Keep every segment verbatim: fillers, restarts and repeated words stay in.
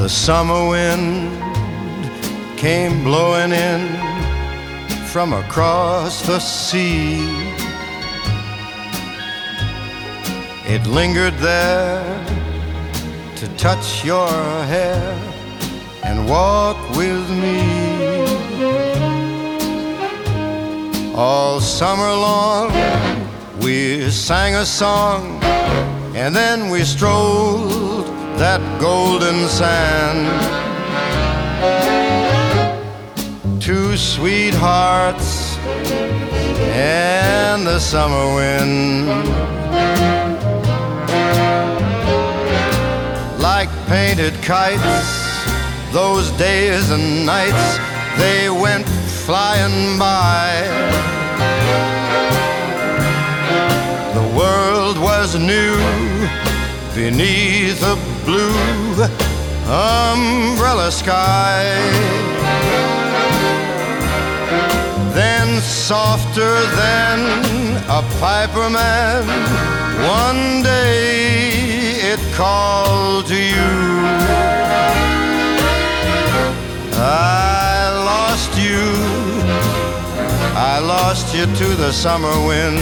The summer wind came blowing in from across the sea. It lingered there to touch your hair and walk with me. All summer long we sang a song, and then we strolled that golden sand. Two sweethearts and the summer wind, like painted kites, those days and nights, they went flying by. The world was new beneath a blue umbrella sky. Then softer than a piper man, one day it called to you. I lost you, I lost you to the summer wind.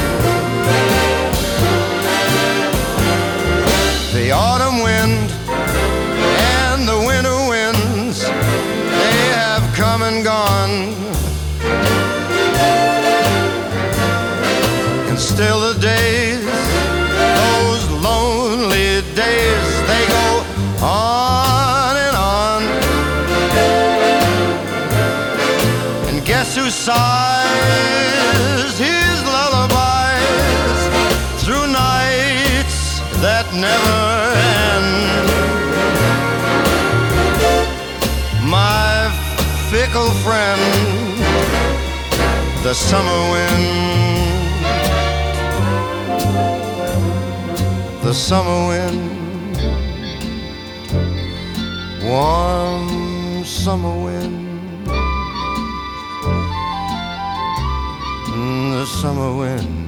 The autumn wind and the winter winds, they have come and gone. And still the days, those lonely days, they go on and on. And guess who sighs his lullabies through nights that never end? My fickle friend, the summer wind. The summer wind, warm summer wind, the summer wind.